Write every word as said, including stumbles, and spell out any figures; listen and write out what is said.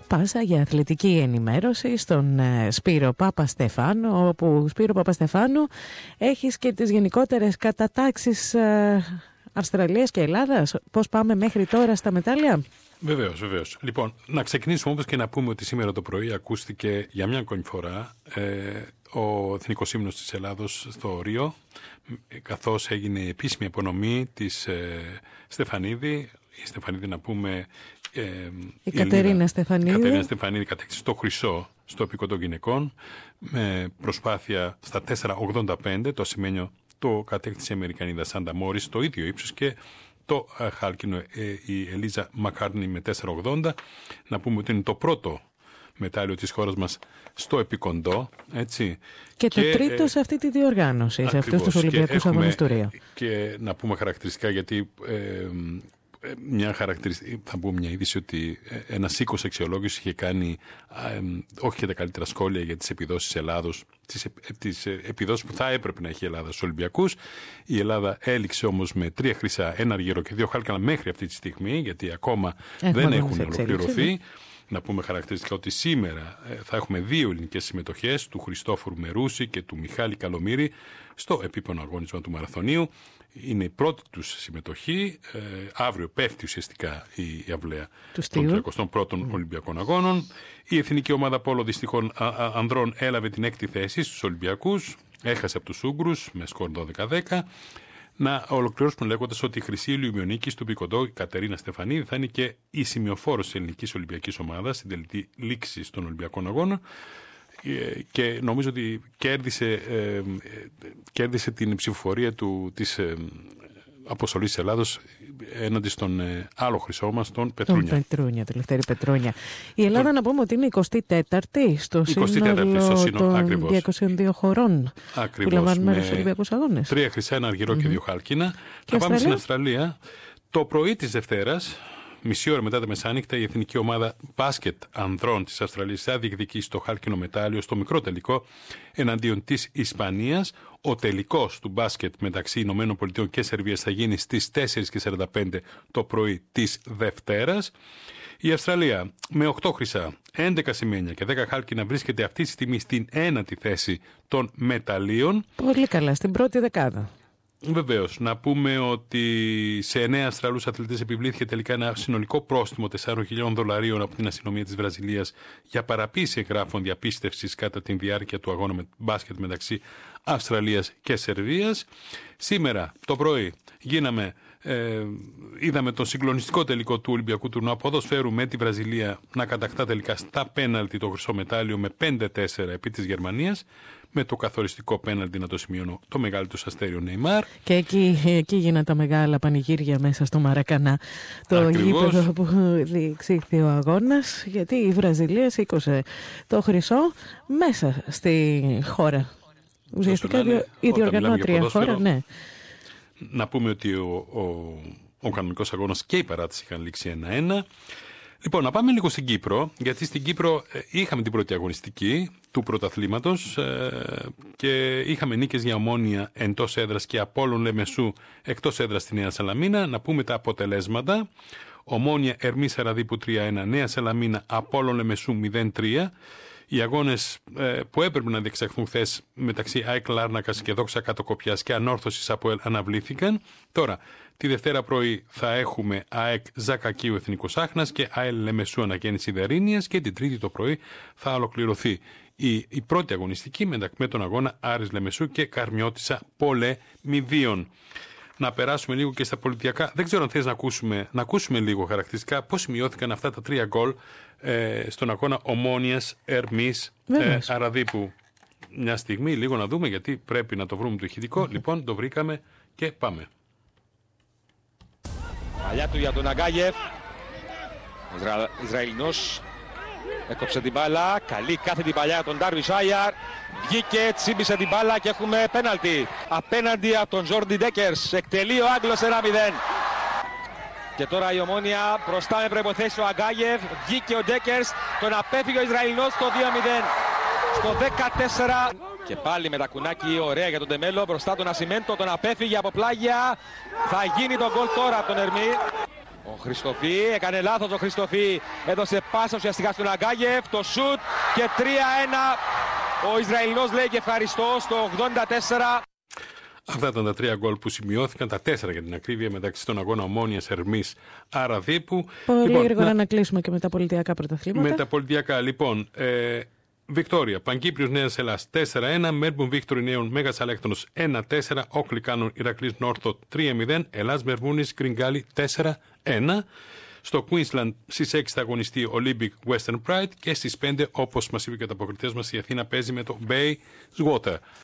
πάσα για αθλητική ενημέρωση στον Σπύρο Παπαστεφάνου, όπου Σπύρο Παπαστεφάνου έχεις και τις γενικότερες κατατάξεις Αυστραλίας και Ελλάδας. Πώς πάμε μέχρι τώρα στα μετάλλια? Βεβαίως, βεβαίως. Λοιπόν, να ξεκινήσουμε όμως και να πούμε ότι σήμερα το πρωί ακούστηκε για μια ακόμη φορά ε, ο Εθνικός Ύμνος της Ελλάδος στο Ρίο, καθώς έγινε η επίσημη απονομή της ε, Στεφανίδη. Η Στεφανίδη, να πούμε, ε, η Κατερίνα Στεφανίδη. Η Κατερίνα Στεφανίδη κατέκτησε το χρυσό στο επικό των γυναικών με προσπάθεια στα τέσσερα ογδόντα πέντε, το ασημένιο το κατέκτησε η Αμερικανίδα Σάντα Μόρις στο ίδιο ύψος, και το ε, χάλκινο ε, η Ελίζα Μακάρνι με τέσσερα ογδόντα. Να πούμε ότι είναι το πρώτο μετάλλιο της χώρας μας στο επικοντό, έτσι. Και, και το τρίτο ε, σε αυτή τη διοργάνωση, σε αυτούς τους Ολυμπιακούς Αγώνες του Ρίο. Και να πούμε χαρακτηριστικά, γιατί ε, μια χαρακτηριστική, θα πούμε μια είδηση, ότι ένας οίκος αξιολόγησης είχε κάνει ε, όχι και τα καλύτερα σχόλια για τις επιδόσεις της Ελλάδος, τις, τις επιδόσεις που θα έπρεπε να έχει η Ελλάδα στους Ολυμπιακούς. Η Ελλάδα έληξε όμως με τρία χρυσά, ένα αργύρο και δύο χάλκανα μέχρι αυτή τη στιγμή, γιατί ακόμα Έχουμε δεν έχουν ολοκληρωθεί. Ναι. Να πούμε χαρακτηριστικά ότι σήμερα θα έχουμε δύο ελληνικές συμμετοχές, του Χριστόφορου Μερούση και του Μιχάλη Καλομήρη, στο επίπονο αγώνισμα του μαραθωνίου. Είναι η πρώτη τους συμμετοχή. Ε, αύριο πέφτει ουσιαστικά η, η αυλαία των τριακοστών πρώτων mm. Ολυμπιακών Αγώνων. Η εθνική ομάδα πόλο δυστυχών α, α, ανδρών έλαβε την έκτη θέση στους Ολυμπιακούς. Έχασε από τους Ούγγρους με σκορ δώδεκα δέκα. Να ολοκληρώσουμε λέγοντας ότι η χρυσή ηλιομιονίκη του Πικοντό, η Κατερίνα Στεφανίδη, θα είναι και η σημειοφόρος της ελληνικής Ολυμπιακής ομάδας στην τελική λήξη των Ολυμπιακών Αγώνων, και νομίζω ότι κέρδισε, ε, κέρδισε την ψηφοφορία του, της ε, αποστολής της Ελλάδος έναντι στον ε, άλλο χρυσό μας, τον Πετρούνια. Τον Πετρούνια, τη Λευτέρη Πετρούνια. Η Ελλάδα, τον... να πούμε ότι είναι η εικοστή τέταρτη στο σύνολο των διακοσίων δύο χωρών. Ακριβώς, που λαμβάνουν μέρος στους Ολυμπιακούς Αγώνες. Τρία χρυσά, ένα αργυρό mm-hmm. και δύο χάλκινα. Και να πάμε στην Αυστραλία. Το πρωί της Δευτέρας, μισή ώρα μετά τα μεσάνυχτα, η εθνική ομάδα μπάσκετ ανδρών της Αυστραλίας θα διεκδικήσει το χάλκινο μετάλλιο στο μικρό τελικό εναντίον της Ισπανίας. Ο τελικός του μπάσκετ μεταξύ Ηνωμένων Πολιτειών και Σερβίας θα γίνει στις τέσσερις και σαράντα πέντε το πρωί της Δευτέρας. Η Αυστραλία με οκτώ χρυσά, έντεκα σημαίνια και δέκα χάλκινα βρίσκεται αυτή τη στιγμή στην ένατη θέση των μεταλλίων. Πολύ καλά, στην πρώτη δεκάδα. Βεβαίως, να πούμε ότι σε εννέα Αυστραλούς αθλητές επιβλήθηκε τελικά ένα συνολικό πρόστιμο τεσσάρων χιλιάδων δολαρίων από την αστυνομία της Βραζιλίας για παραποίηση εγγράφων διαπίστευσης κατά τη διάρκεια του αγώνα με μπάσκετ μεταξύ Αυστραλίας και Σερβίας. Σήμερα το πρωί γίναμε, ε, είδαμε τον συγκλονιστικό τελικό του Ολυμπιακού τουρνουά ποδοσφαίρου με τη Βραζιλία να κατακτά τελικά στα πέναλτι το χρυσό μετάλλιο με πέντε τέσσερα επί της Γερμανίας, με το καθοριστικό πέναλτι, να το σημειώνω, το μεγάλο του αστέριο Νεϊμάρ. Και εκεί, εκεί γίνανε τα μεγάλα πανηγύρια μέσα στο Μαρακανά, το Ακριβώς. γήπεδο που διεξήχθη ο αγώνας, γιατί η Βραζιλία σήκωσε το χρυσό μέσα στη χώρα. Ουσιαστικά η διοργανώτρια χώρα, ναι. Να πούμε ότι ο, ο, ο κανονικός αγώνας και η παράταση είχαν λήξει ένα ένα. Λοιπόν, να πάμε λίγο στην Κύπρο, γιατί στην Κύπρο ε, είχαμε την πρώτη αγωνιστική του πρωταθλήματος ε, και είχαμε νίκες για Ομόνια εντός έδρας και Απόλλων Λεμεσού εκτός έδρας στη Νέα Σαλαμίνα. Να πούμε τα αποτελέσματα. Ομόνια Ερμής Αραδίπου τρία ένα, Νέα Σαλαμίνα Απόλλων Λεμεσού μηδέν τρία. Οι αγώνες ε, που έπρεπε να διεξαχθούν χθες μεταξύ ΑΕΚ Λάρνακας και Δόξα Κατοκοπιάς και Ανόρθωσης Αποέλ αναβλήθηκαν. Τώρα, τη Δευτέρα πρωί θα έχουμε ΑΕΚ Ζακακίου Εθνικός Άχνας και ΑΕΛ Λεμεσού Αναγέννηση Δερίνιας, και την Τρίτη το πρωί θα ολοκληρωθεί η, η πρώτη αγωνιστική με, με τον αγώνα Άρης Λεμεσού και Καρμιώτισσα Πολεμιδίων. Να περάσουμε λίγο και στα πολιτιακά. Δεν ξέρω αν θες να ακούσουμε, να ακούσουμε λίγο χαρακτηριστικά πώς σημειώθηκαν αυτά τα τρία γκολ ε, στον αγώνα Ομόνιας Ερμής ε, Αραδίπου. Μια στιγμή, λίγο να δούμε, γιατί πρέπει να το βρούμε το ηχητικό. Mm-hmm. Λοιπόν, το βρήκαμε και πάμε. Παλιά του για τον Αγκάγεφ. Ισρα... Ισραηλινός έκοψε την μπάλα. Καλή κάθετη παλιά τον Ντάρβις Άιαρ. Βγήκε, τσίμπησε την μπάλα και έχουμε πέναλτι απέναντι από τον Τζόρντι Ντέκερς. Εκτελεί ο Άγγλος ένα μηδέν. Και τώρα η Ομόνια μπροστά με προϋποθέσεις, ο Αγκάγεφ. Βγήκε ο Ντέκερς, τον απέφυγε ο Ισραηλινός στο δύο μηδέν. Στο δεκατέσσερα. Και πάλι με τα κουνάκι, ωραία για τον Τεμέλο. Μπροστά τον Ασιμέντο, τον απέφυγε από πλάγια. Θα γίνει το γκολ τώρα από τον Ερμή. Ο Ο Χριστοφή έκανε λάθος, ο Χριστοφή έδωσε πάσα ουσιαστικά στον Αγκάγεφ, το σουτ και τρία ένα. Ο Ισραηλινός λέει και ευχαριστώ στο ογδόντα τέσσερα. Αυτά ήταν τα τρία γκολ που σημειώθηκαν, τα τέσσερα για την ακρίβεια, μεταξύ των αγώνα Ομόνιας, Ερμής, Αραδίπου. Πολύ λοιπόν, γρήγορα να... να κλείσουμε και με τα πολιτιακά πρωταθλήματα. Με τα πολιτιακά, λοιπόν. Ε, Βικτόρια, Πανκύπριος Νέας Ελλάς τέσσερα ένα, Μέλμπουρν Βίκτορι Νέων Μέγας Αλέκτονος ένα τέσσερα, Όκλι Κάνων Ηρακλής Νόρθο τρία μηδέν, Ελλάς Μερβούνης Γκριγκάλι τέσσερα ένα. Στο Queensland στις έξι θα αγωνιστεί ο Olympic Western Pride και στις πέντε, όπως μας είπε και ο ανταποκριτές μας, η Αθήνα παίζει με το Bay Water.